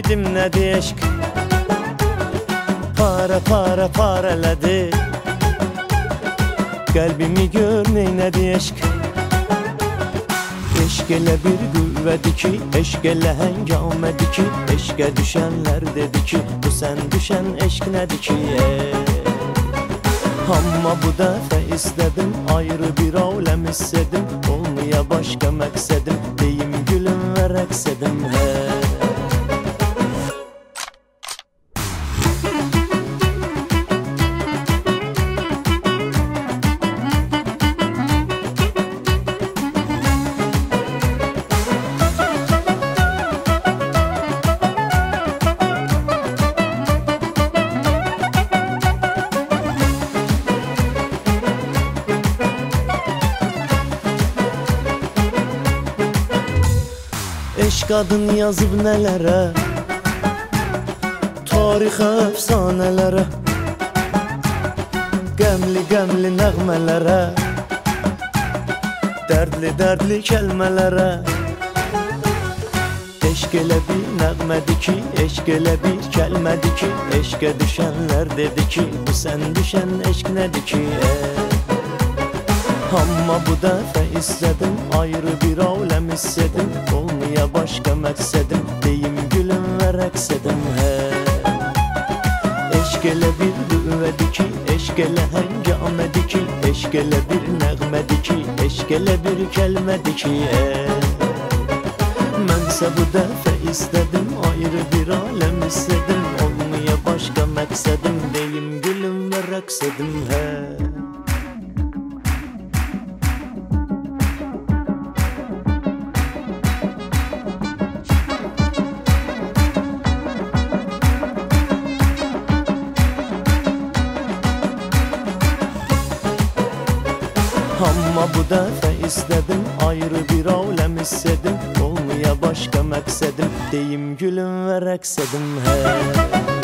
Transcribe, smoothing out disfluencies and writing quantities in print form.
Bilmedim nədir eşq, parələdi. Qəlbimi gör neynədir eşq. Eşq elə bir qüvvədir ki, eşq elə həngamədir ki, eşqə düşənlər dedi ki, bu sən düşən eşq nədir ki? Amma bu dəfə istədim, ayrı bir aləm hissedim, olmaya başqa məqsədim, deyim gülüm və rəqs edim. Eşq adın yazıb nələrə, tarixə, əfsanələrə, qəmli nəğmələrə, dərdli kəlmələrə. Eşq elə bir nəğmədir ki, eşq elə bir kəlmədir ki, eşqə düşənlər dedi ki, bu sən düşən eşq nədir ki? Amma bu dəfə istədim, ayrı bir aləm hissedim, olmaya başqa məqsədim, deyim gülüm və rəqs edim. Eşq elə bir qüvvədir ki, eşq elə həngamədir ki, eşq elə bir nəğmədir ki, eşq elə bir kəlmədir ki. Mənsə bu dəfə istədim, ayrı bir aləm hissedim, olmaya başqa məqsədim, deyim gülüm və rəqs edim. Amma bu dəfə istədim, ayrı bir aləm hissedim, olmaya başqa məqsədim, deyim gülüm və rəqs edim.